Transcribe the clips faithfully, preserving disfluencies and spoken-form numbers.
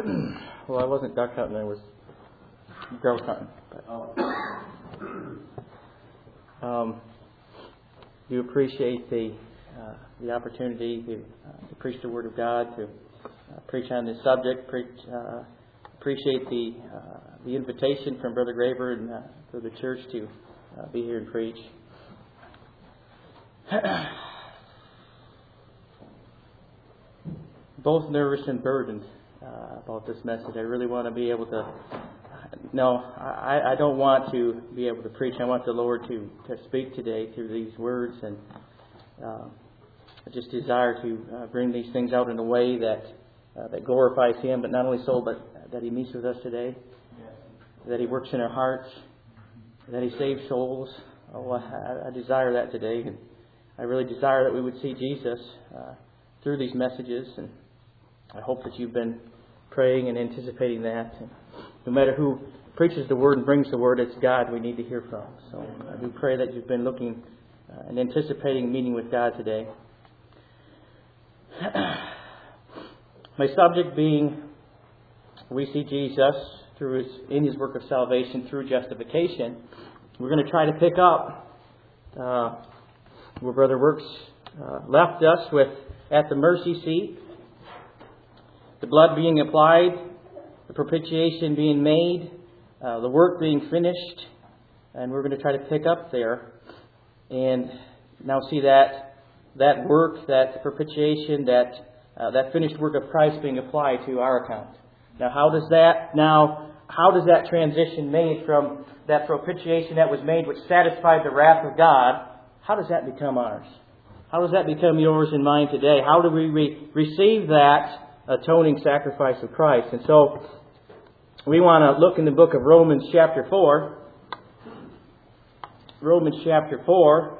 Well, I wasn't duck hunting, I was grouse hunting. But, um, do appreciate the uh, the opportunity to, uh, to preach the Word of God, to uh, preach on this subject. Preach, uh, appreciate the uh, the invitation from Brother Graver and uh, for the church to uh, be here and preach. Both nervous and burdened uh, about this message. I really want to be able to. No, I, I don't want to be able to preach. I want the Lord to, to speak today through these words, and uh, I just desire to uh, bring these things out in a way that uh, that glorifies Him, but not only so, but that He meets with us today, that He works in our hearts, that He saves souls. Oh, I, I desire that today, and I really desire that we would see Jesus uh, through these messages, and I hope that you've been praying and anticipating that. And no matter who preaches the Word and brings the Word, it's God we need to hear from. So I do pray that you've been looking uh, and anticipating meeting with God today. My subject being, we see Jesus through his in His work of salvation through justification. We're going to try to pick up uh, where Brother Works uh, left us with at the mercy seat, the blood being applied, the propitiation being made, uh, the work being finished, and we're going to try to pick up there and now see that that work, that propitiation, that uh, that finished work of Christ being applied to our account. Now, how does that now? How does that transition made from that propitiation that was made, which satisfied the wrath of God? How does that become ours? How does that become yours and mine today? How do we re- receive that atoning sacrifice of Christ? And so we want to look in the book of Romans chapter four. Romans chapter four.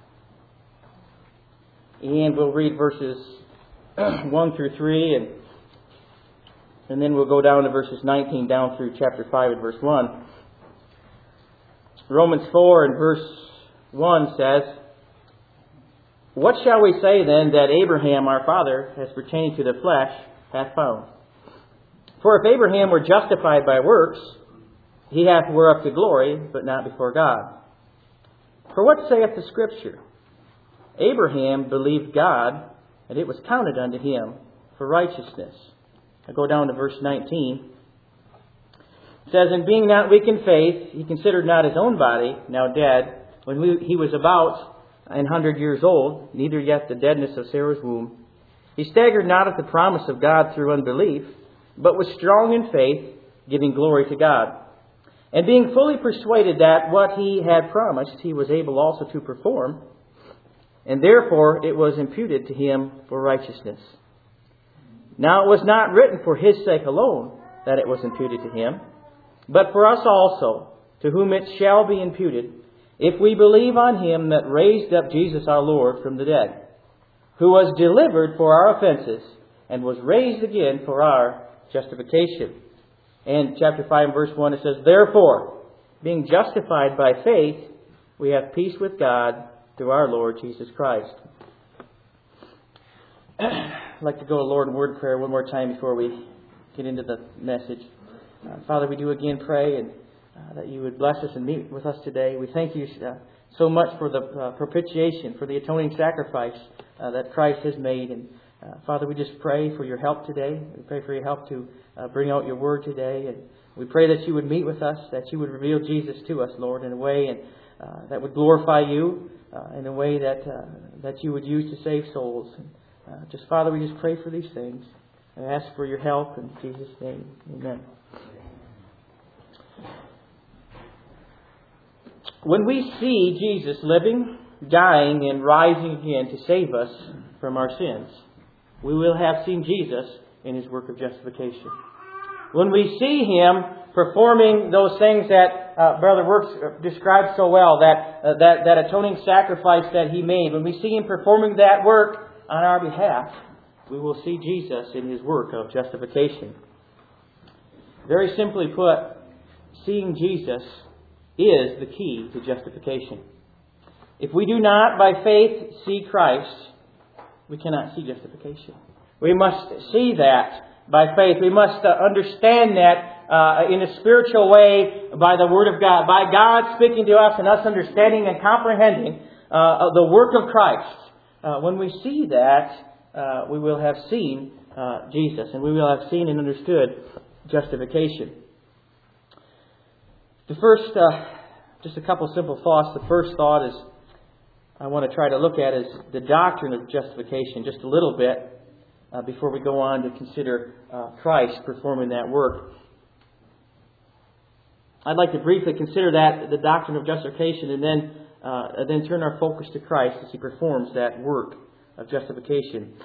And we'll read verses one through three, and and then we'll go down to verses nineteen down through chapter five and verse one. Romans four and verse one says, "What shall we say then that Abraham our father, as pertaining to the flesh, hath found? For if Abraham were justified by works, he hath whereof to glory, but not before God. For what saith the Scripture? Abraham believed God, and it was counted unto him for righteousness." I go down to verse nineteen. It says, "And being not weak in faith, he considered not his own body, now dead, when he was about an hundred years old, neither yet the deadness of Sarah's womb. He staggered not at the promise of God through unbelief, but was strong in faith, giving glory to God. And being fully persuaded that what he had promised, he was able also to perform, and therefore it was imputed to him for righteousness. Now it was not written for his sake alone that it was imputed to him, but for us also, to whom it shall be imputed, if we believe on him that raised up Jesus our Lord from the dead, who was delivered for our offenses, and was raised again for our justification." And chapter five verse one, it says, "Therefore, being justified by faith, we have peace with God through our Lord Jesus Christ." I'd like to go to Lord in word of prayer one more time before we get into the message. Uh, Father, we do again pray and uh, that you would bless us and meet with us today. We thank you uh, so much for the uh, propitiation, for the atoning sacrifice uh, that Christ has made. And uh, Father, we just pray for your help today. We pray for your help to uh, bring out your word today. And we pray that you would meet with us, that you would reveal Jesus to us, Lord, in a way and, uh, that would glorify you, uh, in a way that uh, that you would use to save souls. And, Uh, just, Father, we just pray for these things. I ask for your help in Jesus' name. Amen. When we see Jesus living, dying, and rising again to save us from our sins, we will have seen Jesus in his work of justification. When we see him performing those things that uh, Brother Works described so well, that, uh, that, that atoning sacrifice that he made, when we see him performing that work on our behalf, we will see Jesus in his work of justification. Very simply put, seeing Jesus is the key to justification. If we do not, by faith, see Christ, we cannot see justification. We must see that by faith. We must uh, understand that uh, in a spiritual way by the Word of God, by God speaking to us and us understanding and comprehending uh, the work of Christ. Uh, when we see that, uh, we will have seen uh, Jesus, and we will have seen and understood justification. The first, uh, just a couple simple thoughts. The first thought is I want to try to look at is the doctrine of justification just a little bit uh, before we go on to consider uh, Christ performing that work. I'd like to briefly consider that, the doctrine of justification, and then uh, and then turn our focus to Christ as He performs that work of justification.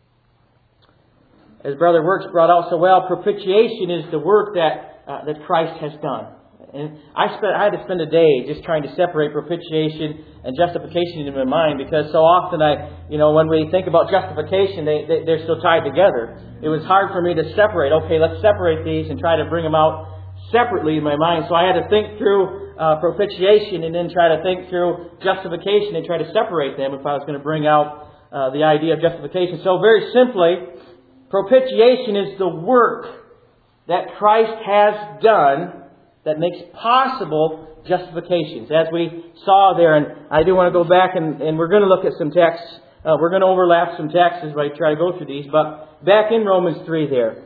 As Brother Works brought out so well, propitiation is the work that uh, that Christ has done. And I spent I had to spend a day just trying to separate propitiation and justification in my mind, because so often I, you know, when we think about justification, they, they they're still tied together. It was hard for me to separate. Okay, let's separate these and try to bring them out separately in my mind. So I had to think through uh, propitiation and then try to think through justification and try to separate them if I was going to bring out uh, the idea of justification. So very simply, propitiation is the work that Christ has done that makes possible justifications, as we saw there. And I do want to go back and, and we're going to look at some texts. Uh, we're going to overlap some texts as I try to go through these. But back in Romans three there.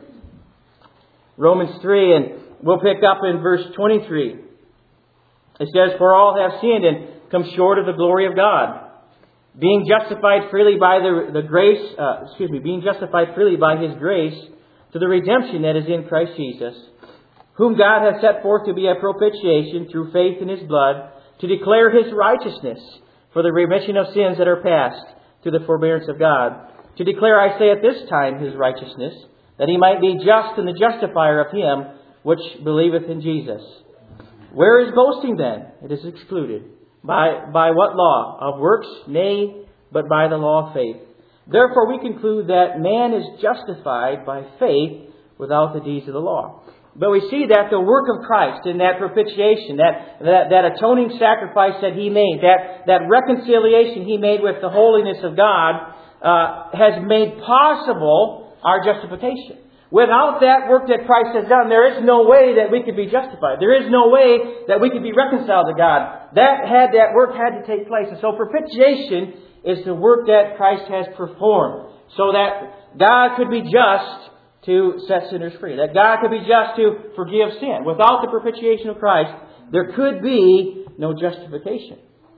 Romans three, and we'll pick up in verse twenty-three. It says, "For all have sinned and come short of the glory of God, being justified freely by the, the grace, uh, excuse me, being justified freely by His grace to the redemption that is in Christ Jesus, whom God has set forth to be a propitiation through faith in His blood, to declare His righteousness for the remission of sins that are past, to the forbearance of God. To declare, I say, at this time His righteousness, that He might be just and the justifier of him which believeth in Jesus. Where is boasting then? It is excluded. By, by what law? Of works? Nay, but by the law of faith. Therefore we conclude that man is justified by faith without the deeds of the law." But we see that the work of Christ in that propitiation, that, that, that atoning sacrifice that He made, that, that reconciliation He made with the holiness of God, uh, has made possible our justification. Without that work that Christ has done, there is no way that we could be justified. There is no way that we could be reconciled to God. That had that work had to take place. And so propitiation is the work that Christ has performed, so that God could be just to set sinners free. That God could be just to forgive sin. Without the propitiation of Christ, there could be no justification.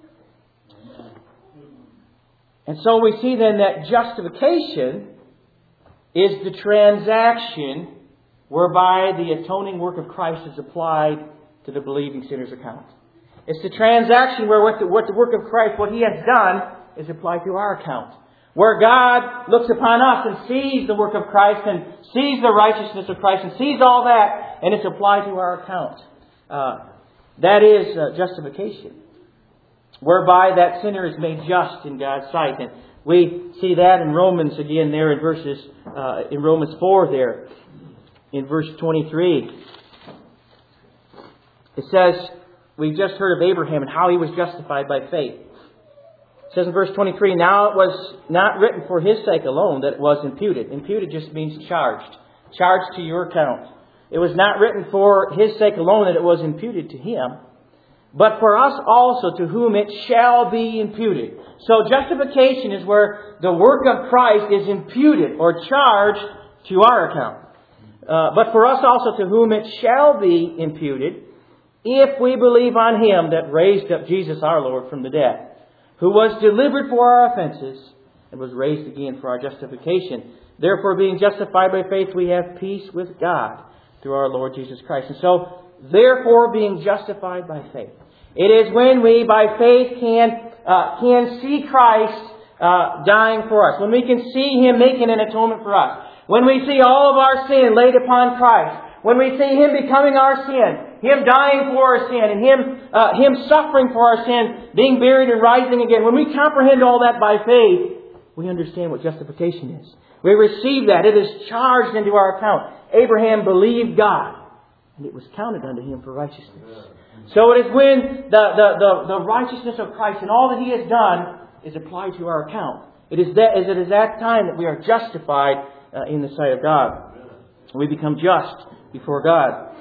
And so we see then that justification is the transaction whereby the atoning work of Christ is applied to the believing sinner's account. It's the transaction where what the, what the work of Christ, what He has done, is applied to our account. Where God looks upon us and sees the work of Christ and sees the righteousness of Christ and sees all that, and it's applied to our account. Uh, that is uh, justification. Whereby that sinner is made just in God's sight. And we see that in Romans again there in verses, uh, in Romans four there, in verse twenty-three. It says, we've just heard of Abraham and how he was justified by faith. It says in verse twenty-three, "Now it was not written for his sake alone that it was imputed." Imputed just means charged. Charged to your account. It was not written for his sake alone that it was imputed to him, but for us also, to whom it shall be imputed. So justification is where the work of Christ is imputed or charged to our account. Uh, but for us also, to whom it shall be imputed, if we believe on Him that raised up Jesus our Lord from the dead, who was delivered for our offenses and was raised again for our justification. Therefore, being justified by faith, we have peace with God through our Lord Jesus Christ. And so, therefore, being justified by faith. It is when we, by faith, can uh, can see Christ uh, dying for us. When we can see Him making an atonement for us. When we see all of our sin laid upon Christ. When we see Him becoming our sin. Him dying for our sin. And Him uh, Him suffering for our sin. Being buried and rising again. When we comprehend all that by faith, we understand what justification is. We receive that. It is charged into our account. Abraham believed God, and it was counted unto him for righteousness. So it is when the, the, the, the righteousness of Christ and all that He has done is applied to our account. It is that, it is that time that we are justified uh, in the sight of God. We become just before God.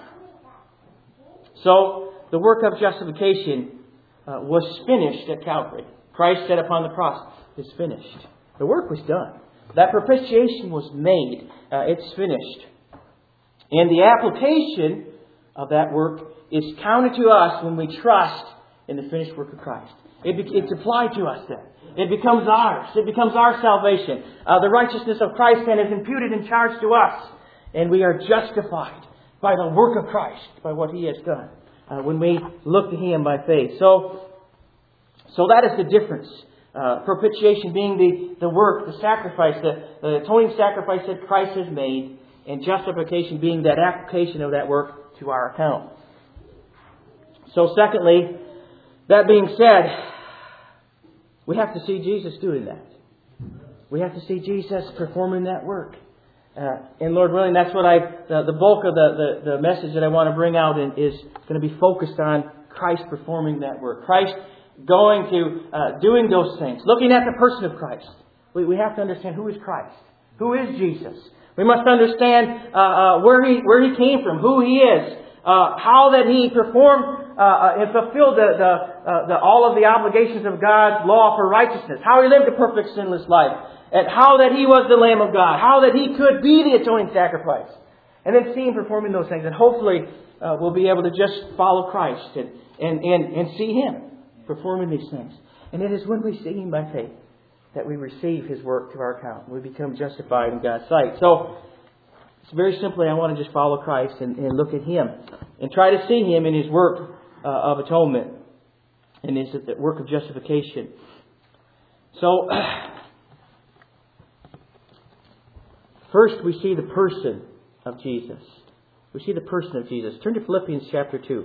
So, the work of justification uh, was finished at Calvary. Christ said upon the cross, "It's finished." The work was done. That propitiation was made. Uh, it's finished. And the application of that work is counted to us when we trust in the finished work of Christ. It be, it's applied to us then. It becomes ours. It becomes our salvation. Uh, the righteousness of Christ then is imputed and charged to us. And we are justified by the work of Christ, by what He has done, uh, when we look to Him by faith. So, so that is the difference. Uh, propitiation being the, the work, the sacrifice, the, the atoning sacrifice that Christ has made, and justification being that application of that work to our account. So secondly, that being said, we have to see Jesus doing that. We have to see Jesus performing that work. Uh, and Lord willing, that's what I, the, the bulk of the, the, the message that I want to bring out in, is going to be focused on Christ performing that work. Christ going to, uh, doing those things. Looking at the person of Christ. We, we have to understand who is Christ. Who is Jesus? We must understand uh, uh, where he where he came from, who He is, uh, how that He performed uh, and fulfilled the, the, uh, the all of the obligations of God's law for righteousness, how He lived a perfect sinless life, and how that He was the Lamb of God, how that He could be the atoning sacrifice, and then see Him performing those things, and hopefully uh, we'll be able to just follow Christ and and and, and see Him performing these things. And it is when we see Him by faith that we receive His work to our account. We become justified in God's sight. So, it's very simply, I want to just follow Christ and, and look at Him. And try to see Him in His work uh, of atonement. And His work of justification. So, first we see the person of Jesus. We see the person of Jesus. Turn to Philippians chapter two.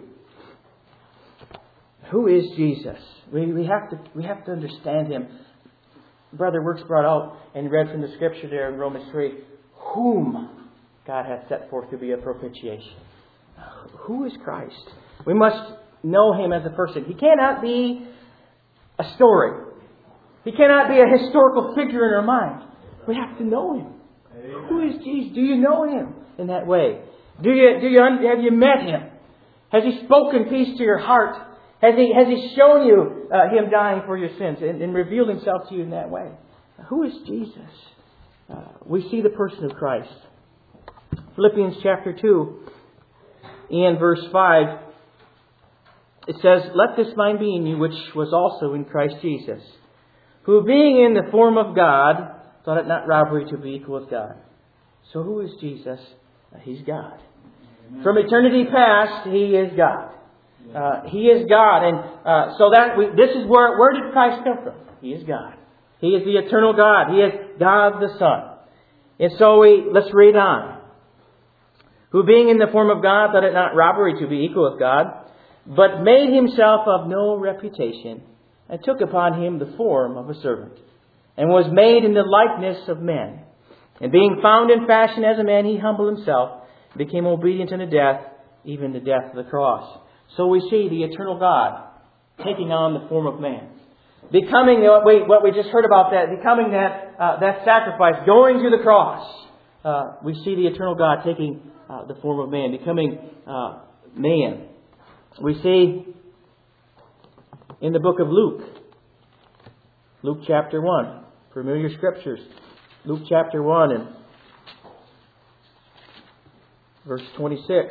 Who is Jesus? We, we, have to, we have to understand Him. Brother Works brought out and read from the Scripture there in Romans three, whom God hath set forth to be a propitiation. Who is Christ? We must know Him as a person. He cannot be a story. He cannot be a historical figure in our mind. We have to know Him. Amen. Who is Jesus? Do you know Him in that way? Do you, do you, have you met Him? Has He spoken peace to your heart? Has He, has he shown you uh, Him dying for your sins and, and revealed Himself to you in that way? Who is Jesus? Uh, we see the person of Christ. Philippians chapter two and verse five. It says, "Let this mind be in you which was also in Christ Jesus, who being in the form of God, thought it not robbery to be equal with God." So who is Jesus? Uh, he's God. Amen. From eternity past, He is God. Uh, he is God, and uh, so that we, this is where where did Christ come from? He is God. He is the eternal God. He is God the Son. And so we let's read on. "Who being in the form of God thought it not robbery to be equal with God, but made Himself of no reputation, and took upon Him the form of a servant, and was made in the likeness of men. And being found in fashion as a man, He humbled Himself, and became obedient unto death, even the death of the cross." So we see the eternal God taking on the form of man. Becoming what we, what we just heard about that, becoming that, uh, that sacrifice, going to the cross. Uh, we see the eternal God taking uh, the form of man, becoming uh, man. We see in the book of Luke, Luke chapter one, familiar scriptures. Luke chapter one and verse twenty-six.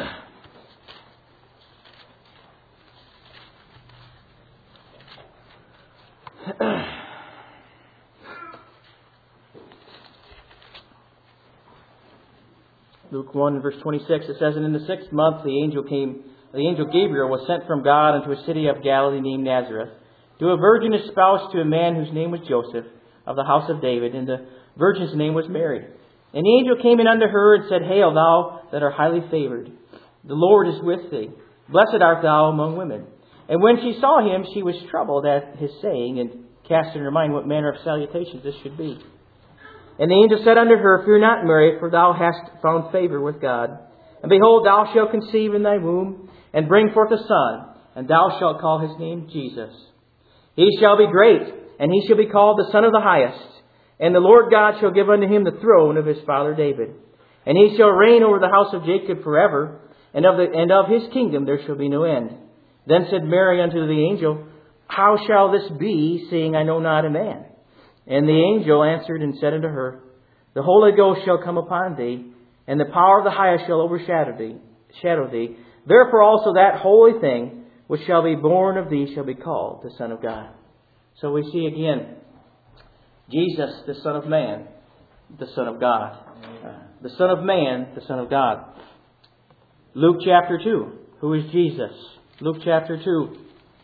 Luke one verse twenty-six, it says, "And in the sixth month the angel came, the angel Gabriel was sent from God unto a city of Galilee named Nazareth, to a virgin espoused to a man whose name was Joseph, of the house of David, and the virgin's name was Mary. And the angel came in unto her and said, Hail, thou that art highly favored, the Lord is with thee. Blessed art thou among women. And when she saw him, she was troubled at his saying, and cast in her mind what manner of salutations this should be. And the angel said unto her, Fear not, Mary, for thou hast found favor with God. And behold, thou shalt conceive in thy womb, and bring forth a son, and thou shalt call his name Jesus. He shall be great, and he shall be called the Son of the Highest. And the Lord God shall give unto him the throne of his father David. And he shall reign over the house of Jacob forever, and of the and of his kingdom there shall be no end. Then said Mary unto the angel, How shall this be, seeing I know not a man? And the angel answered and said unto her, The Holy Ghost shall come upon thee, and the power of the highest shall overshadow thee. Shadow thee. Therefore also that holy thing which shall be born of thee shall be called the Son of God. So we see again, Jesus, the Son of Man, the Son of God. Uh, the Son of Man, the Son of God. Luke chapter two. Who is Jesus? Luke chapter two,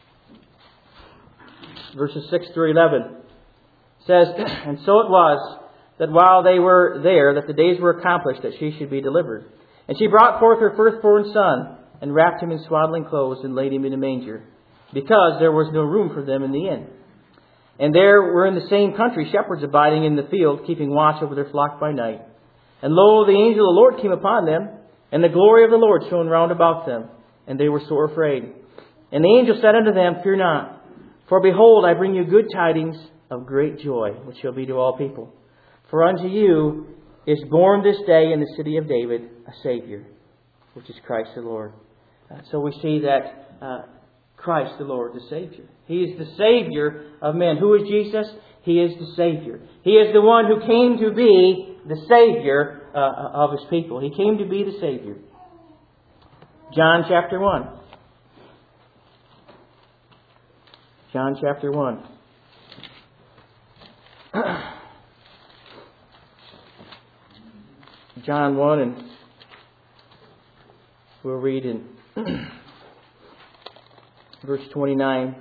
verses six through eleven. Says, And so it was that while they were there, that the days were accomplished that she should be delivered. And she brought forth her firstborn son, and wrapped him in swaddling clothes, and laid him in a manger, because there was no room for them in the inn. And there were in the same country shepherds abiding in the field, keeping watch over their flock by night. And lo, the angel of the Lord came upon them, and the glory of the Lord shone round about them, and they were sore afraid. And the angel said unto them, Fear not, for behold, I bring you good tidings of great joy, which shall be to all people. For unto you is born this day in the city of David a Savior, which is Christ the Lord. Uh, so we see that uh, Christ the Lord, the Savior. He is the Savior of men. Who is Jesus? He is the Savior. He is the one who came to be the Savior uh, of His people. He came to be the Savior. John chapter one. John chapter one. John one, and we'll read in verse twenty-nine.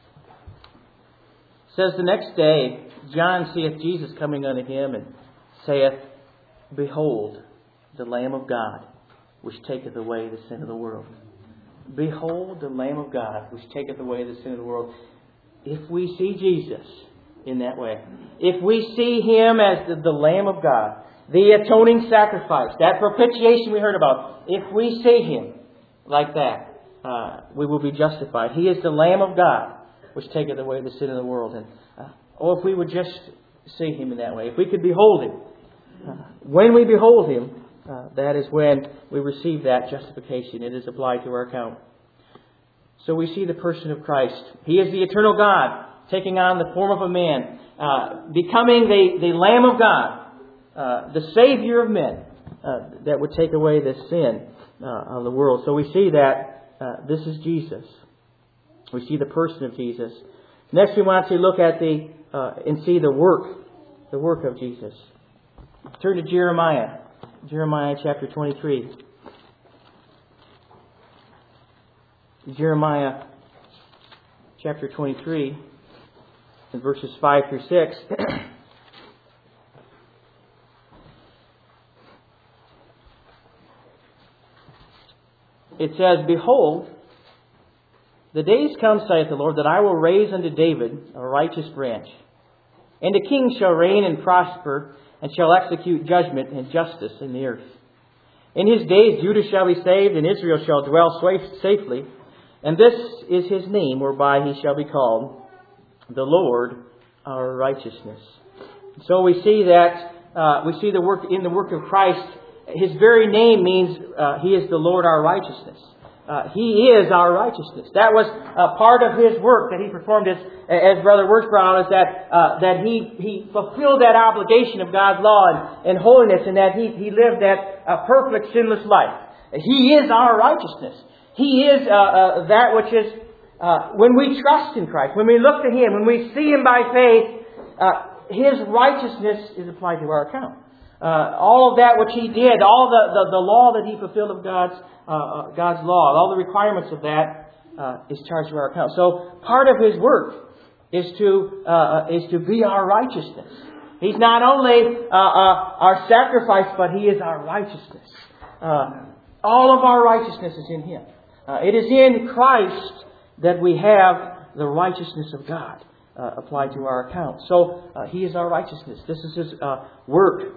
It says, The next day John seeth Jesus coming unto him, and saith, Behold, the Lamb of God, which taketh away the sin of the world. Behold, the Lamb of God, which taketh away the sin of the world. If we see Jesus in that way, if we see Him as the, the Lamb of God, the atoning sacrifice, that propitiation we heard about, if we see Him like that, uh, we will be justified. He is the Lamb of God, which taketh away the sin of the world. And uh, oh, if we would just see Him in that way, if we could behold Him, uh, when we behold Him, uh, that is when we receive that justification. It is applied to our account. So we see the person of Christ. He is the eternal God, taking on the form of a man, uh, becoming the, the Lamb of God. Uh, the Savior of men uh, that would take away the sin uh, of the world. So we see that uh, this is Jesus. We see the person of Jesus. Next, we want to look at the uh, and see the work, the work of Jesus. Turn to Jeremiah, Jeremiah chapter twenty-three. Jeremiah chapter twenty-three, and verses five through six. It says, Behold, the days come, saith the Lord, that I will raise unto David a righteous branch. And a king shall reign and prosper, and shall execute judgment and justice in the earth. In his days Judah shall be saved, and Israel shall dwell safely. And this is his name, whereby he shall be called the Lord our righteousness. So we see that, uh, we see the work in the work of Christ. His very name means uh, He is the Lord our righteousness. Uh, he is our righteousness. That was uh, part of His work that He performed, as, as Brother Wirtz brought out, is that uh, that He He fulfilled that obligation of God's law and, and holiness, and that He He lived that uh, perfect, sinless life. He is our righteousness. He is uh, uh, that which is uh, when we trust in Christ, when we look to Him, when we see Him by faith, uh, His righteousness is applied to our account. Uh, all of that which He did, all the, the, the law that He fulfilled of God's uh, God's law, all the requirements of that uh, is charged to our account. So part of His work is to uh, is to be our righteousness. He's not only uh, uh, our sacrifice, but He is our righteousness. Uh, all of our righteousness is in Him. Uh, it is in Christ that we have the righteousness of God uh, applied to our account. So uh, He is our righteousness. This is His uh, work.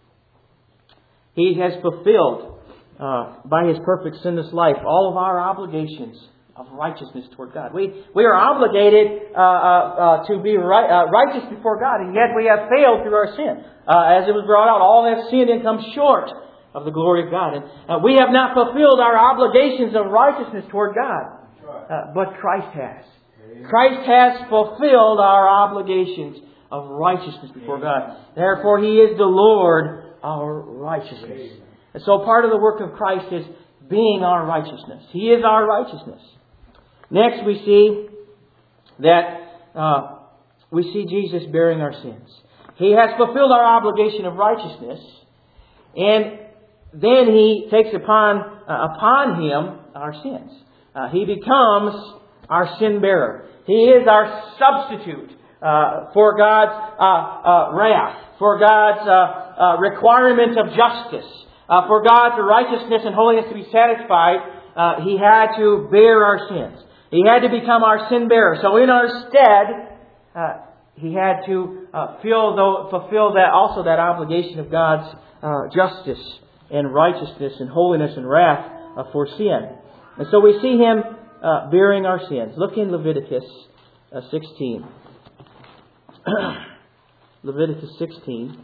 He has fulfilled, uh, by His perfect sinless life, all of our obligations of righteousness toward God. We we are obligated uh, uh, uh, to be right, uh, righteous before God, and yet we have failed through our sin. Uh, as it was brought out, all have sinned and come short of the glory of God. And uh, we have not fulfilled our obligations of righteousness toward God, uh, but Christ has. Christ has fulfilled our obligations of righteousness before God. Therefore, He is the Lord, our righteousness. And so part of the work of Christ is being our righteousness. He is our righteousness. Next, we see that uh, we see Jesus bearing our sins. He has fulfilled our obligation of righteousness, and then He takes upon uh, upon Him our sins. Uh, he becomes our sin bearer. He is our substitute uh, for God's uh, uh, wrath, for God's uh, uh, requirement of justice, uh, for God's righteousness and holiness to be satisfied. Uh, he had to bear our sins. He had to become our sin bearer. So in our stead, uh, He had to uh, feel, though, fulfill that also that obligation of God's uh, justice and righteousness and holiness and wrath uh, for sin. And so we see Him uh, bearing our sins. Look in Leviticus uh, sixteen. Leviticus sixteen.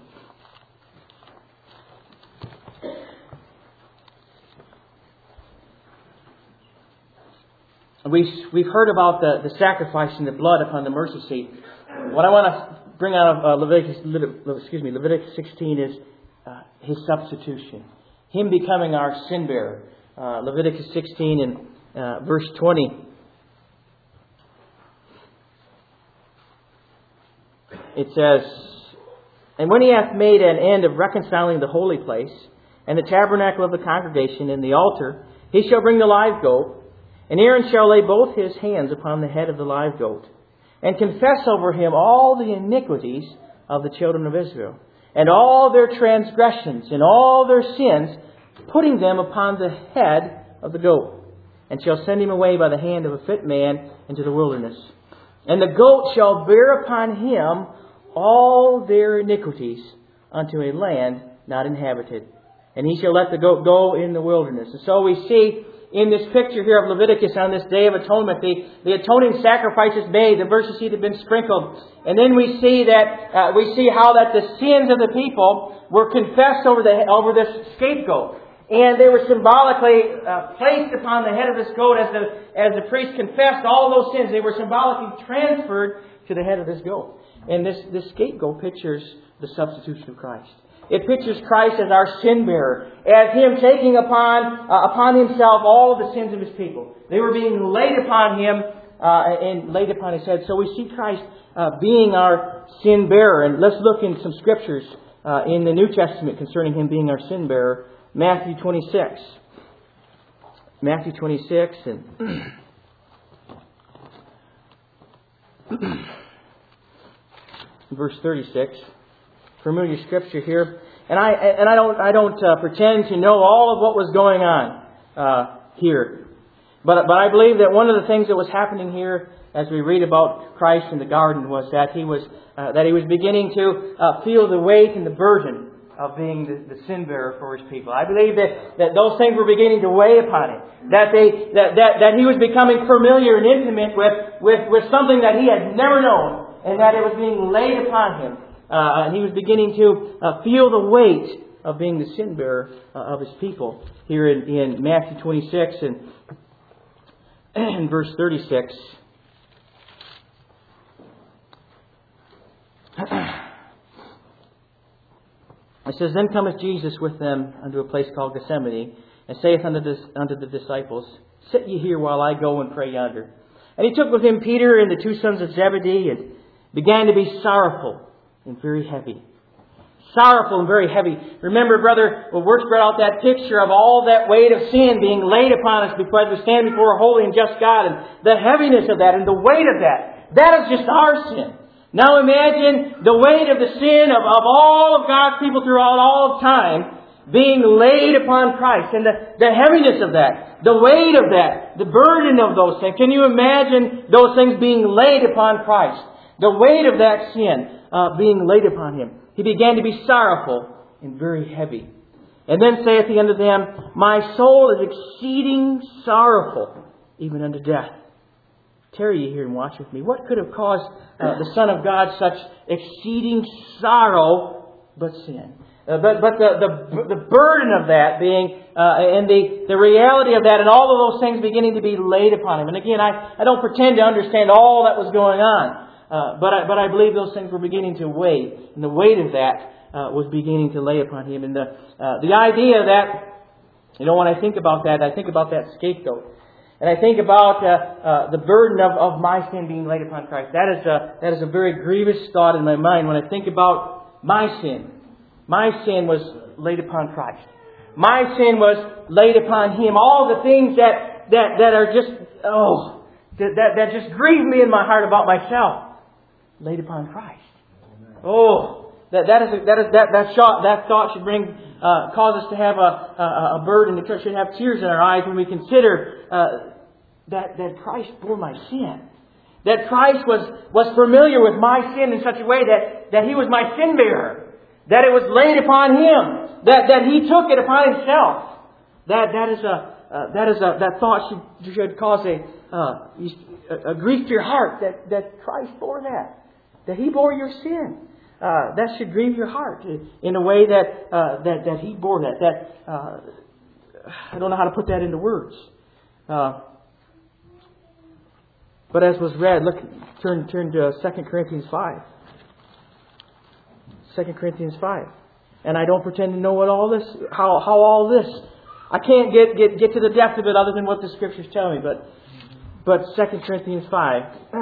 We, we've heard about the, the sacrifice and the blood upon the mercy seat. What I want to bring out of uh, Leviticus, excuse me, Leviticus sixteen is uh, His substitution. Him becoming our sin bearer. Uh, Leviticus sixteen and uh, verse twenty. It says, "And when he hath made an end of reconciling the holy place, and the tabernacle of the congregation, and the altar, he shall bring the live goat, and Aaron shall lay both his hands upon the head of the live goat, and confess over him all the iniquities of the children of Israel, and all their transgressions, and all their sins, putting them upon the head of the goat, and shall send him away by the hand of a fit man into the wilderness. And the goat shall bear upon him all their iniquities unto a land not inhabited. And he shall let the goat go in the wilderness." And so we see in this picture here of Leviticus on this Day of Atonement, the, the atoning sacrifice is made, the mercy seat had been sprinkled. And then we see that uh, we see how that the sins of the people were confessed over the over this scapegoat. And they were symbolically uh, placed upon the head of this goat as the as the priest confessed all those sins. They were symbolically transferred to the head of this goat. And this, this scapegoat pictures the substitution of Christ. It pictures Christ as our sin bearer, as Him taking upon uh, upon Himself all of the sins of His people. They were being laid upon Him uh, and laid upon His head. So we see Christ uh, being our sin bearer. And let's look in some scriptures uh, in the New Testament concerning Him being our sin bearer. Matthew twenty-six. Matthew twenty-six and verse thirty-six. Familiar scripture here, and I and I don't I don't uh, pretend to know all of what was going on uh, here, but but I believe that one of the things that was happening here, as we read about Christ in the garden, was that he was uh, that he was beginning to uh, feel the weight and the burden of being the, the sin bearer for His people. I believe that, that those things were beginning to weigh upon Him, that they that, that that He was becoming familiar and intimate with with with something that He had never known, and that it was being laid upon Him. Uh, and he was beginning to uh, feel the weight of being the sin bearer uh, of His people. Here in, in Matthew twenty-six and, and verse thirty-six. It says, "Then cometh Jesus with them unto a place called Gethsemane, and saith unto, this, unto the disciples, Sit ye here while I go and pray yonder. And He took with Him Peter and the two sons of Zebedee, and began to be sorrowful and very heavy." Sorrowful and very heavy. Remember, brother, well, we're spread out that picture of all that weight of sin being laid upon us because we stand before a holy and just God, and the heaviness of that and the weight of that. That is just our sin. Now imagine the weight of the sin of, of all of God's people throughout all of time being laid upon Christ, and the, the heaviness of that, the weight of that, the burden of those things. Can you imagine those things being laid upon Christ? The weight of that sin Uh, being laid upon Him. He began to be sorrowful and very heavy. And then saith He unto them, My soul is exceeding sorrowful, even unto death. Tarry ye here and watch with me. What could have caused uh, the Son of God such exceeding sorrow but sin? Uh, but but the, the the burden of that being, uh, and the, the reality of that and all of those things beginning to be laid upon Him. And again, I, I don't pretend to understand all that was going on. Uh, but I, but I believe those things were beginning to weigh. And the weight of that uh, was beginning to lay upon Him. And the, uh, the idea that, you know, when I think about that, I think about that scapegoat. And I think about uh, uh, the burden of, of my sin being laid upon Christ. That is a, that is a very grievous thought in my mind when I think about my sin. My sin was laid upon Christ. My sin was laid upon Him. All the things that that, that are just, oh, that, that just grieve me in my heart about myself, laid upon Christ. Oh, that that is a, that is that that shot that thought should bring uh, cause us to have a a, a burden. It should have tears in our eyes when we consider uh, that that Christ bore my sin. That Christ was was familiar with my sin in such a way that that He was my sin bearer. That it was laid upon Him. That that He took it upon Himself. That that is a uh, that is a that thought should should cause a uh, a, a grief to your heart. That that Christ bore that. That He bore your sin. Uh, that should grieve your heart in a way that uh, that that He bore that. That uh, I don't know how to put that into words. Uh, but as was read, look, turn turn to Second Corinthians five. Second Corinthians five. And I don't pretend to know what all this, how, how all this, I can't get, get, get to the depth of it other than what the Scriptures tell me. But, but Second Corinthians five.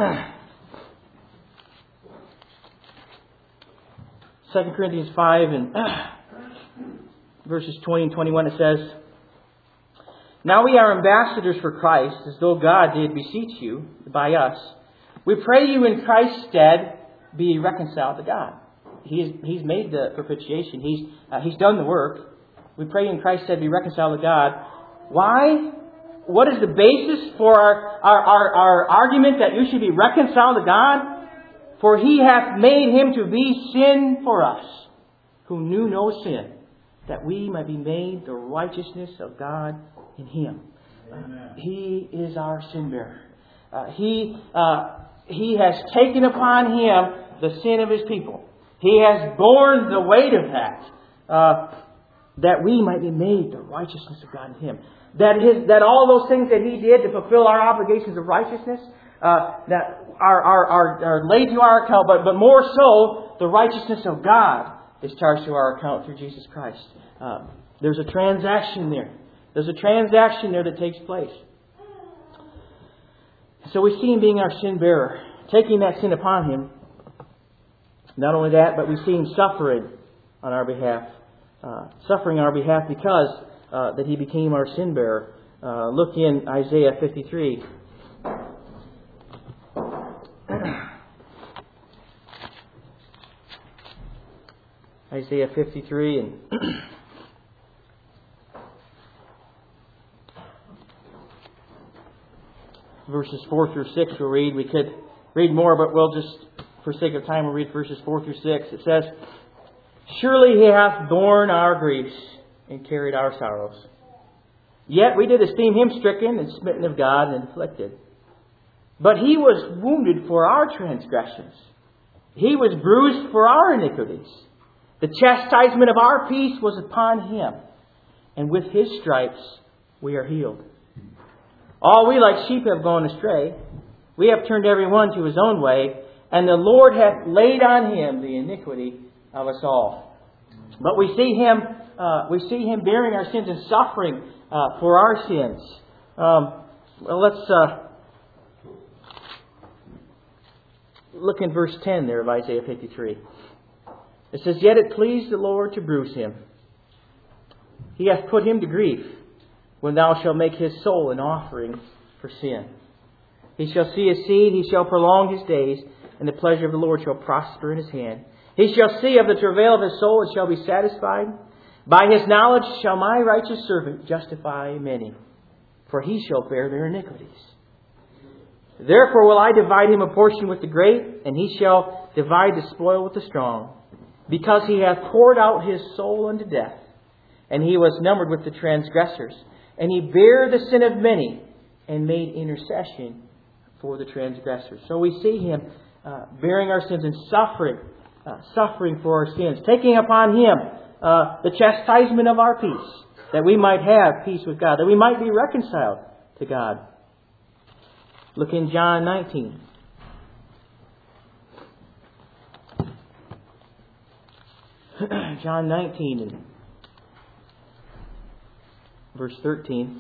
Second Corinthians five and verses twenty and twenty-one, it says, "Now we are ambassadors for Christ, as though God did beseech you by us. We pray you in Christ's stead be reconciled to God." He's, he's made the propitiation. He's, uh, he's done the work. We pray in Christ said be reconciled to God. Why? What is the basis for our, our, our, our argument that you should be reconciled to God? "For He hath made Him to be sin for us, who knew no sin, that we might be made the righteousness of God in Him." Uh, he is our sin bearer. Uh, he, uh, he has taken upon Him the sin of His people. He has borne the weight of that, uh, that we might be made the righteousness of God in Him. That his, that all those things that He did to fulfill our obligations of righteousness, uh, that are, are, are, are laid to our account, but, but more so, the righteousness of God is charged to our account through Jesus Christ. Uh, there's a transaction there. There's a transaction there that takes place. So we see Him being our sin bearer, taking that sin upon Him. Not only that, but we see Him suffering on our behalf. Uh, suffering on our behalf because uh, that He became our sin bearer. Uh, look in Isaiah fifty-three. Isaiah fifty-three and verses four through six we'll read. We could read more, but we'll just, for sake of time, we'll read verses four through six. It says, "Surely He hath borne our griefs and carried our sorrows. Yet we did esteem Him stricken and smitten of God and afflicted. But He was wounded for our transgressions. He was bruised for our iniquities. The chastisement of our peace was upon Him, and with His stripes we are healed. All we like sheep have gone astray. We have turned every one to his own way, and the Lord hath laid on Him the iniquity of us all." But we see Him, uh, we see Him bearing our sins and suffering uh, for our sins. Um, well, let's uh, look in verse ten there of Isaiah fifty-three. It says, "Yet it pleased the Lord to bruise Him. He hath put Him to grief, when thou shalt make His soul an offering for sin. He shall see His seed, He shall prolong His days, and the pleasure of the Lord shall prosper in His hand. He shall see of the travail of His soul, and shall be satisfied. By His knowledge shall my righteous servant justify many, for he shall bear their iniquities. Therefore will I divide him a portion with the great, and he shall divide the spoil with the strong, because he hath poured out his soul unto death, and he was numbered with the transgressors. And he bare the sin of many, and made intercession for the transgressors." So we see Him uh, bearing our sins and suffering, uh, suffering for our sins, taking upon Him uh, the chastisement of our peace, that we might have peace with God, that we might be reconciled to God. Look in John nineteen. John nineteen and verse thirteen.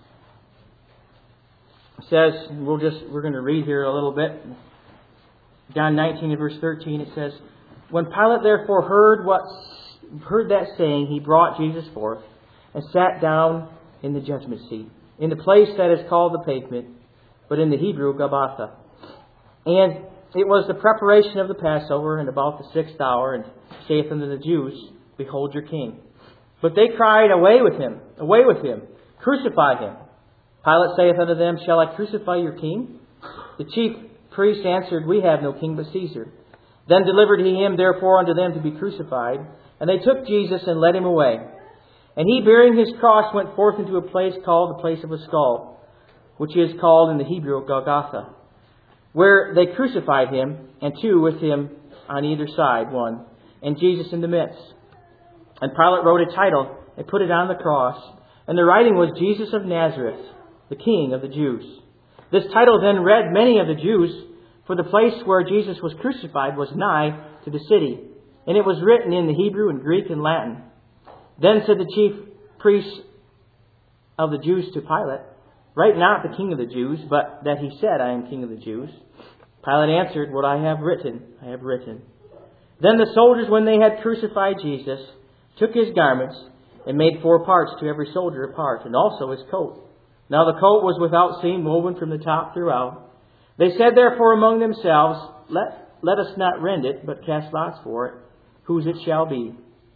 It says, we'll just we're going to read here a little bit. John nineteen and verse thirteen, it says, "When Pilate therefore heard what heard that saying, he brought Jesus forth and sat down in the judgment seat, in the place that is called the pavement, but in the Hebrew Gabbatha. And it was the preparation of the Passover, and about the sixth hour, and saith unto the Jews, Behold your king. But they cried, Away with him, away with him, crucify him. Pilate saith unto them, Shall I crucify your king? The chief priests answered, We have no king but Caesar. Then delivered he him therefore unto them to be crucified. And they took Jesus and led him away. And he, bearing his cross, went forth into a place called the place of a skull, which is called in the Hebrew Golgotha, where they crucified him, and two with him on either side, one, and Jesus in the midst. And Pilate wrote a title and put it on the cross, and the writing was Jesus of Nazareth, the King of the Jews. This title then read many of the Jews, for the place where Jesus was crucified was nigh to the city, and it was written in the Hebrew and Greek and Latin. Then said the chief priests of the Jews to Pilate, Write not the King of the Jews, but that he said, I am King of the Jews. Pilate answered, What I have written, I have written. Then the soldiers, when they had crucified Jesus, took his garments and made four parts, to every soldier a part, and also his coat. Now the coat was without seam, woven from the top throughout. They said therefore among themselves, Let, let us not rend it, but cast lots for it, whose it shall be.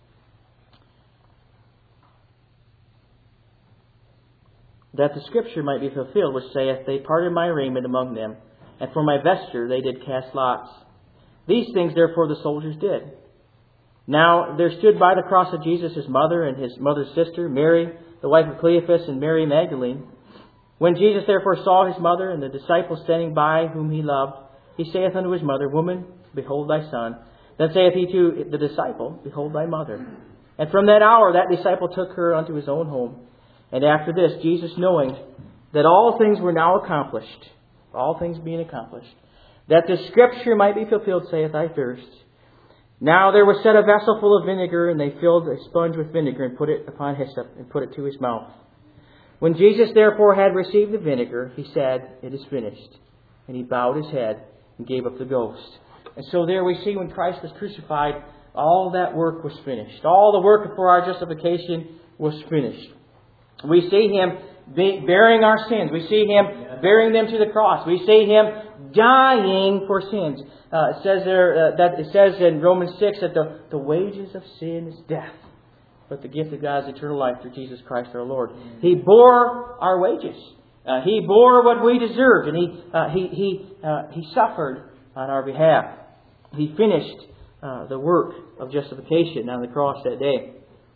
That the scripture might be fulfilled, which saith, They parted my raiment among them, and for my vesture they did cast lots. These things therefore the soldiers did. Now there stood by the cross of Jesus his mother and his mother's sister, Mary, the wife of Cleophas, and Mary Magdalene. When Jesus therefore saw his mother and the disciple standing by whom he loved, he saith unto his mother, Woman, behold thy son. Then saith he to the disciple, Behold thy mother. And from that hour that disciple took her unto his own home. And after this, Jesus, knowing that all things were now accomplished, all things being accomplished, that the scripture might be fulfilled, saith, I thirst. Now there was set a vessel full of vinegar, and they filled a sponge with vinegar, and put it upon hyssop, and put it to his mouth. When Jesus therefore had received the vinegar, he said, It is finished. And he bowed his head and gave up the ghost. And so there we see when Christ was crucified, all that work was finished. All the work for our justification was finished. We see him bearing our sins. We see him bearing them to the cross. We see him dying for sins. Uh, it says there uh, that it says in Romans six that the, the wages of sin is death, but the gift of God is eternal life through Jesus Christ our Lord. He bore our wages. Uh, he bore what we deserved, and he uh, he he uh, he suffered on our behalf. He finished uh, the work of justification on the cross that day.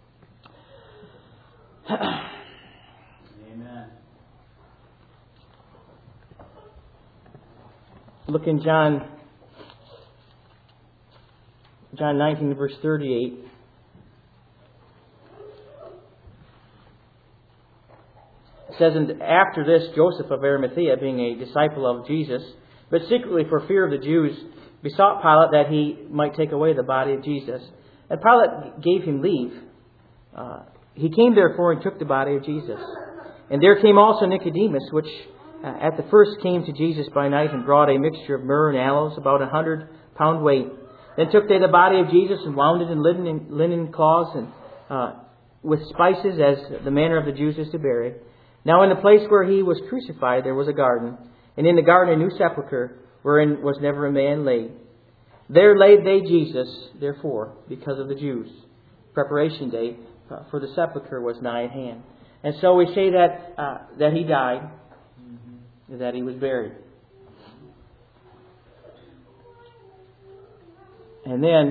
Look in John, John nineteen, verse thirty-eight. It says, And after this, Joseph of Arimathea, being a disciple of Jesus, but secretly for fear of the Jews, besought Pilate that he might take away the body of Jesus. And Pilate gave him leave. Uh, he came therefore and took the body of Jesus. And there came also Nicodemus, which Uh, at the first came to Jesus by night, and brought a mixture of myrrh and aloes, about a hundred pound weight. Then took they the body of Jesus, and wound it in linen, linen cloths, and uh, with spices, as the manner of the Jews is to bury. Now in the place where he was crucified there was a garden, and in the garden a new sepulchre, wherein was never a man laid. There laid they Jesus, therefore, because of the Jews. Preparation day, uh, for the sepulchre was nigh at hand. And so we say that uh, that he died, that he was buried. And then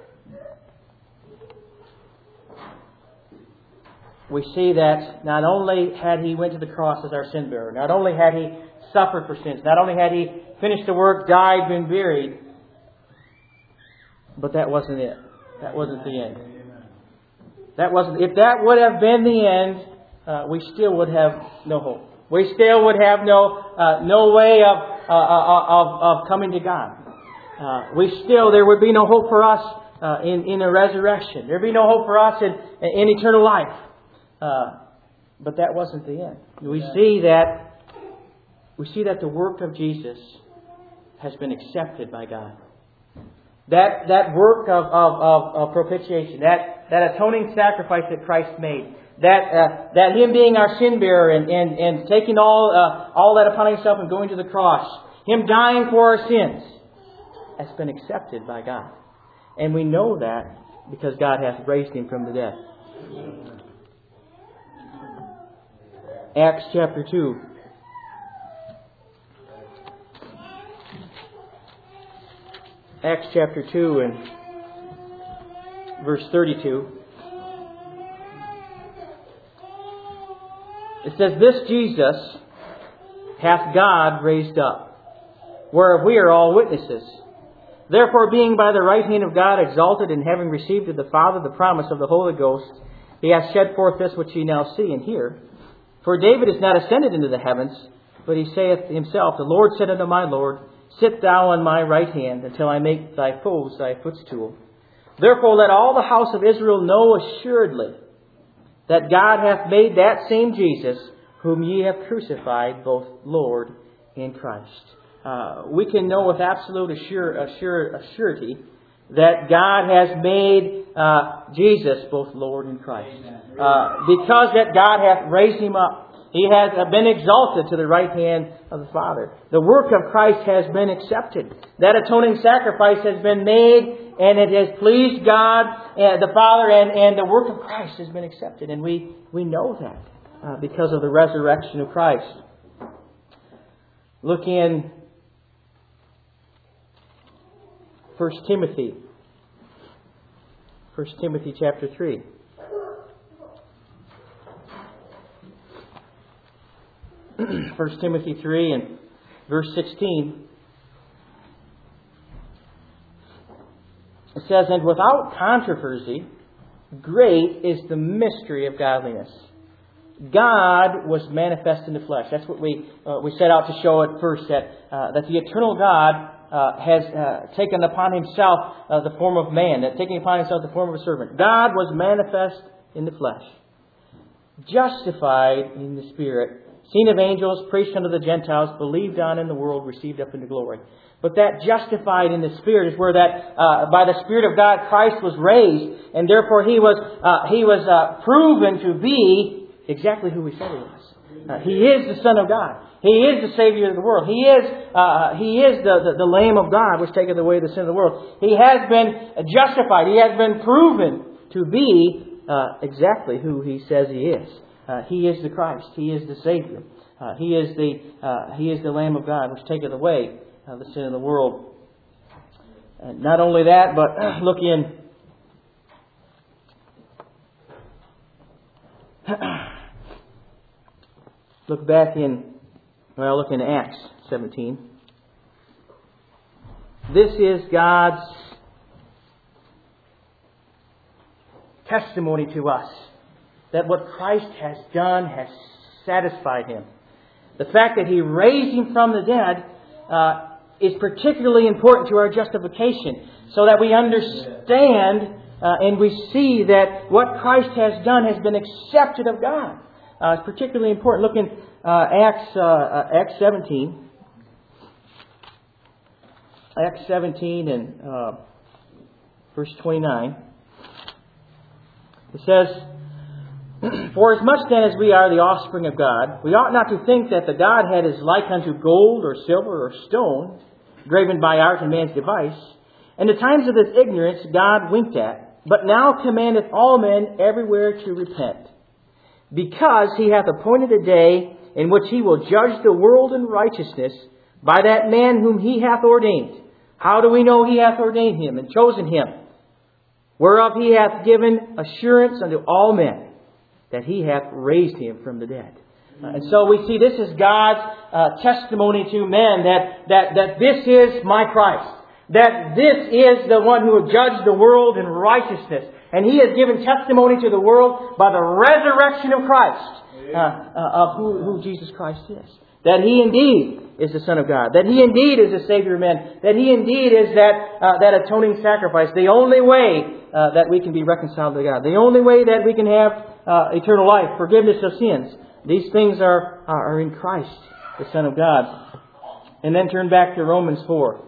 we see that not only had he went to the cross as our sin bearer, not only had he suffered for sins, not only had he finished the work, died, been buried, but that wasn't it. That wasn't the end. That wasn't. If that would have been the end, uh, we still would have no hope. We still would have no uh, no way of, uh, of of coming to God. Uh, we still there would be no hope for us uh, in in a resurrection. There'd be no hope for us in in eternal life. Uh, but that wasn't the end. We see that we see that the work of Jesus has been accepted by God. That that work of, of, of, of propitiation, that, that atoning sacrifice that Christ made, that uh, that Him being our sin bearer and, and, and taking all uh, all that upon Himself and going to the cross, Him dying for our sins, has been accepted by God. And we know that because God hath raised Him from the dead. Acts chapter two. Acts chapter two and verse thirty-two. It says, "This Jesus hath God raised up, whereof we are all witnesses. Therefore, being by the right hand of God exalted, and having received of the Father the promise of the Holy Ghost, He hath shed forth this which ye now see and hear. For David is not ascended into the heavens, but he saith himself, The Lord said unto my Lord, Sit thou on my right hand, until I make thy foes thy footstool. Therefore let all the house of Israel know assuredly, that God hath made that same Jesus, whom ye have crucified, both Lord and Christ." Uh, we can know with absolute assure, assure, assurity that God has made uh, Jesus both Lord and Christ. Uh, because that God hath raised Him up. He has been exalted to the right hand of the Father. The work of Christ has been accepted. That atoning sacrifice has been made, and it has pleased God, uh, the Father, and, and the work of Christ has been accepted. And we, we know that uh, because of the resurrection of Christ. Look in First Timothy. First Timothy chapter three. First Timothy three and verse sixteen. It says, "And without controversy, great is the mystery of godliness. God was manifest in the flesh." That's what we uh, we set out to show at first, that uh, that the eternal God uh, has uh, taken upon Himself uh, the form of man, that taking upon Himself the form of a servant. God was manifest in the flesh, justified in the Spirit, seen of angels, preached unto the Gentiles, believed on in the world, received up into glory. But that justified in the Spirit is where that, uh, by the Spirit of God, Christ was raised, and therefore He was uh, He was uh, proven to be exactly who He said He was. Uh, he is the Son of God. He is the Savior of the world. He is uh, He is the, the, the Lamb of God, which taketh away the sin of the world. He has been justified. He has been proven to be uh, exactly who He says He is. Uh, he is the Christ. He is the Savior. Uh, he is the uh, He is the Lamb of God, which taketh away uh, the sin of the world. Uh, not only that, but look in look back in well, look in Acts seventeen. This is God's testimony to us, that what Christ has done has satisfied Him. The fact that He raised Him from the dead uh, is particularly important to our justification, so that we understand uh, and we see that what Christ has done has been accepted of God. Uh, it's particularly important. Look in uh, Acts, uh, uh, Acts seventeen. Acts seventeen and uh, verse twenty-nine. It says, "For as much then as we are the offspring of God, we ought not to think that the Godhead is like unto gold or silver or stone, graven by art and man's device. And the times of this ignorance God winked at, but now commandeth all men everywhere to repent. Because He hath appointed a day in which He will judge the world in righteousness by that man whom He hath ordained." How do we know He hath ordained Him and chosen Him? "Whereof He hath given assurance unto all men, that He hath raised Him from the dead." Uh, and so we see this is God's uh, testimony to men, that, that, that this is my Christ. that this is the one who will judge the world in righteousness. And He has given testimony to the world by the resurrection of Christ, uh, uh, of who, who Jesus Christ is. That He indeed is the Son of God. That He indeed is the Savior of men. That He indeed is that uh, that atoning sacrifice. The only way uh, that we can be reconciled to God. The only way that we can have uh, eternal life, forgiveness of sins. These things are, are in Christ, the Son of God. And then turn back to Romans four.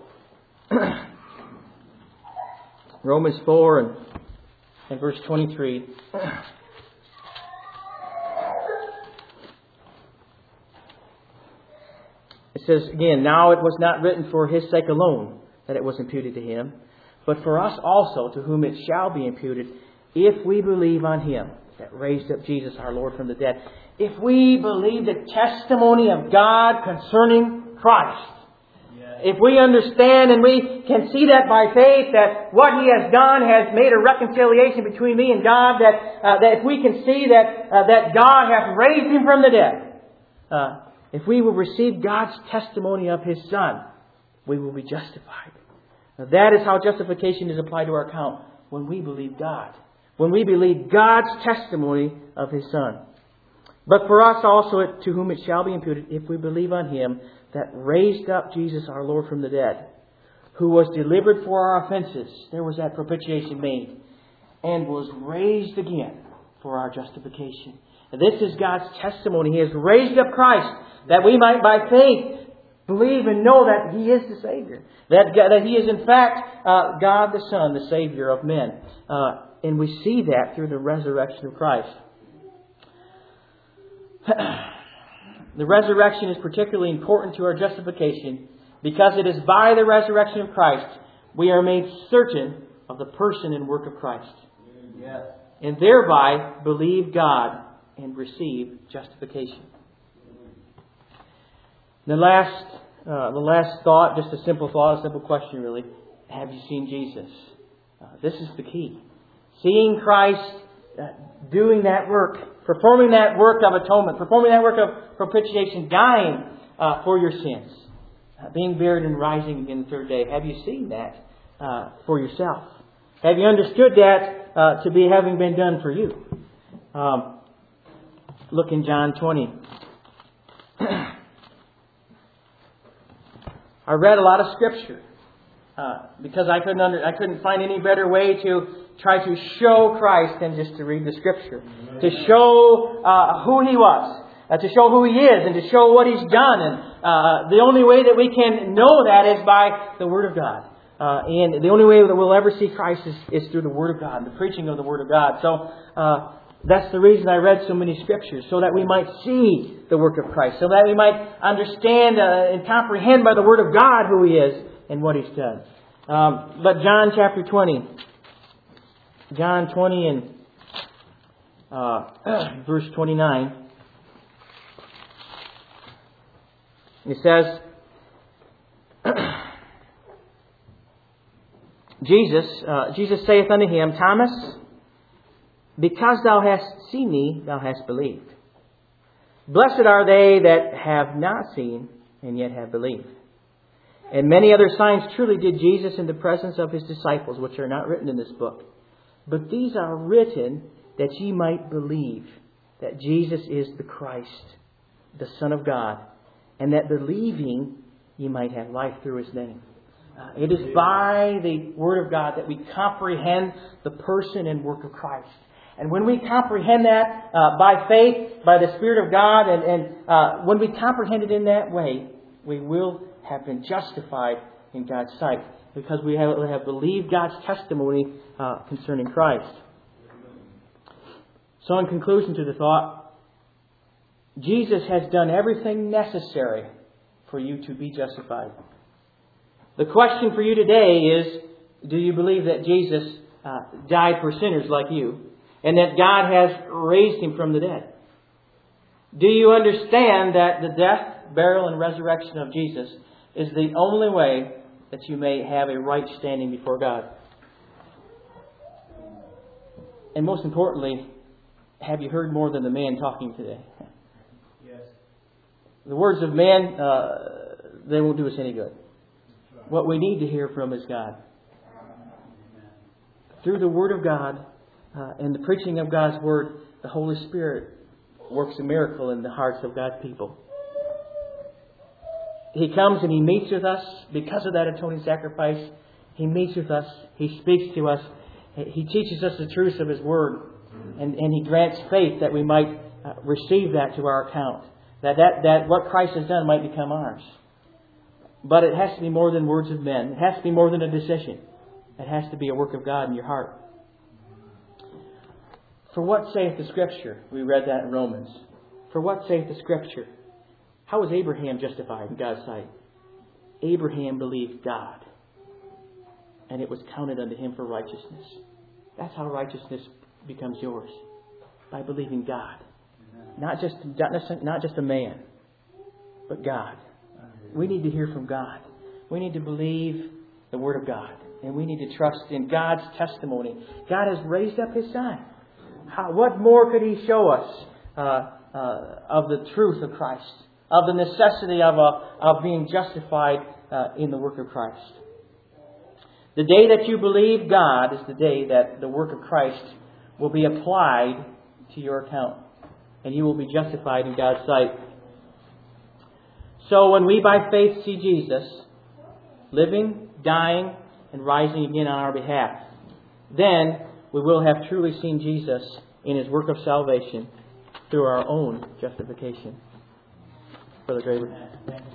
Romans four and, and verse twenty-three. It says again, now it was not written for His sake alone that it was imputed to Him, but for us also, to whom it shall be imputed, if we believe on Him that raised up Jesus our Lord from the dead. If we believe the testimony of God concerning Christ. If we understand and we can see that by faith, that what He has done has made a reconciliation between me and God, that uh, that if we can see that uh, that God hath raised Him from the dead, uh, if we will receive God's testimony of His Son, we will be justified. Now, that is how justification is applied to our account, when we believe God. When we believe God's testimony of His Son. But for us also, to whom it shall be imputed, if we believe on Him that raised up Jesus our Lord from the dead, who was delivered for our offenses, there was that propitiation made, and was raised again for our justification. And this is God's testimony. He has raised up Christ, that we might by faith believe and know that He is the Savior. That, that He is in fact uh, God the Son, the Savior of men. Uh, and we see that through the resurrection of Christ. The resurrection is particularly important to our justification because it is by the resurrection of Christ we are made certain of the person and work of Christ. Yes. And thereby believe God and receive justification. The last, uh, the last thought, just a simple thought, a simple question really. Have you seen Jesus? Uh, this is the key. Seeing Christ uh, doing that work, performing that work of atonement, performing that work of propitiation, dying uh, for your sins, uh, being buried and rising again the third day. Have you seen that uh, for yourself? Have you understood that uh, to be having been done for you? Um, look in John twenty. I read a lot of Scripture uh, because I couldn't under, I couldn't find any better way to try to show Christ than just to read the Scripture. Amen. To show uh, who He was. Uh, to show who He is and to show what He's done. And uh, the only way that we can know that is by the Word of God. Uh, and the only way that we'll ever see Christ is, is through the Word of God, the preaching of the Word of God. So uh, that's the reason I read so many Scriptures, so that we might see the work of Christ, so that we might understand uh, and comprehend by the Word of God who He is and what He's done. Um, but John chapter twenty. John twenty and uh, verse twenty-nine. It says, Jesus, uh, Jesus saith unto him, Thomas, because thou hast seen me, thou hast believed. Blessed are they that have not seen and yet have believed. And many other signs truly did Jesus in the presence of His disciples, which are not written in this book. But these are written that ye might believe that Jesus is the Christ, the Son of God, and that believing ye might have life through His name. Uh, it is by the Word of God that we comprehend the person and work of Christ. And when we comprehend that uh, by faith, by the Spirit of God, and, and uh, when we comprehend it in that way, we will have been justified in God's sight, because we have, we have believed God's testimony uh, concerning Christ. So in conclusion to the thought, Jesus has done everything necessary for you to be justified. The question for you today is, do you believe that Jesus uh, died for sinners like you, and that God has raised Him from the dead? Do you understand that the death, burial, and resurrection of Jesus is the only way that you may have a right standing before God? And most importantly, have you heard more than the man talking today? Yes. The words of man, uh, they won't do us any good. what we need to hear from is God. Through the Word of God uh, and the preaching of God's Word, the Holy Spirit works a miracle in the hearts of God's people. He comes and He meets with us because of that atoning sacrifice. He meets with us. He speaks to us. He teaches us the truth of His Word. And, and He grants faith that we might uh, receive that to our account. That, that, that what Christ has done might become ours. But it has to be more than words of men. It has to be more than a decision. It has to be a work of God in your heart. For what saith the Scripture? We read that in Romans. For what saith the Scripture? How was Abraham justified in God's sight? Abraham believed God, and it was counted unto him for righteousness. That's how righteousness becomes yours. By believing God. Not just, not just a man, but God. We need to hear from God. We need to believe the Word of God. And we need to trust in God's testimony. God has raised up His Son. How, what more could He show us uh, uh, of the truth of Christ? Of the necessity of, a, of being justified uh, in the work of Christ. The day that you believe God is the day that the work of Christ will be applied to your account. And you will be justified in God's sight. So when we by faith see Jesus living, dying, and rising again on our behalf, then we will have truly seen Jesus in His work of salvation through our own justification. Brother Graber.